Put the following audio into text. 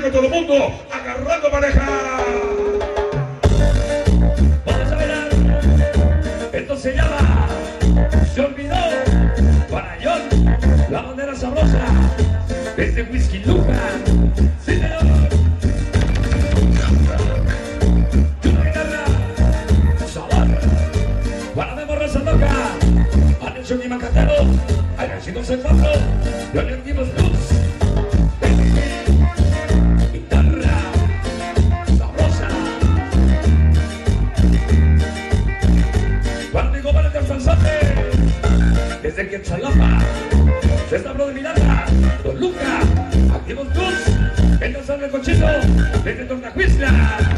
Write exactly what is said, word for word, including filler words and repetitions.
conmigo todo el mundo, agarrando pareja. Vamos a bailar. Esto se llama Se olvidó para John, la bandera sabrosa. Es de Whisky Luja. Sí, señor. Una guitarra. Sabor. Para Memo Rosa Loca. Atención y Macatero. Atención el paso. Yo le dimos luz. Guitarra. Sabrosa. Para mi compadre del Salsate. Desde Quetzalapa. Se está hablando de Miranda. Don Luca. Activos luz. El danzar del cochito. Desde Tornajuizla.